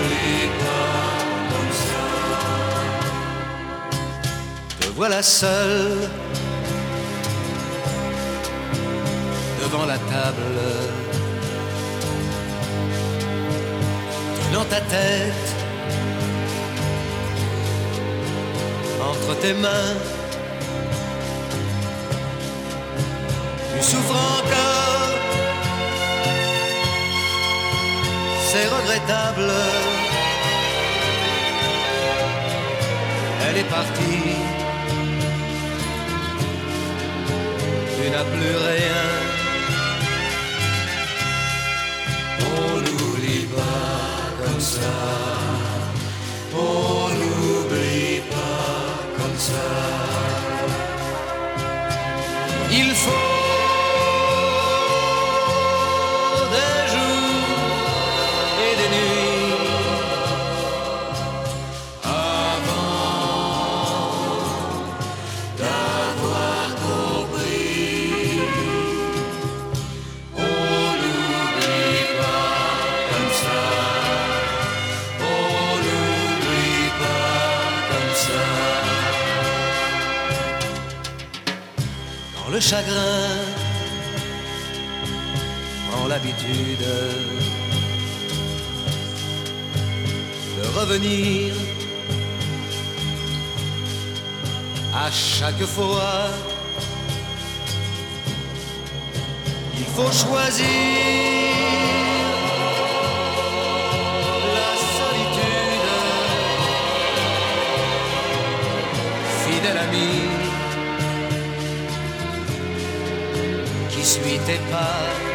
Voilà seul devant la table, tenant ta tête entre tes mains. Tu souffres encore, c'est regrettable. Elle est partie. Tu n'as plus rien. On n'oublie pas comme ça. On n'oublie pas comme ça. Il faut des jours et des nuits avant d'avoir compris. Le chagrin prend l'habitude de revenir à chaque fois. Il faut choisir la solitude, fidèle ami. Suis tes pas.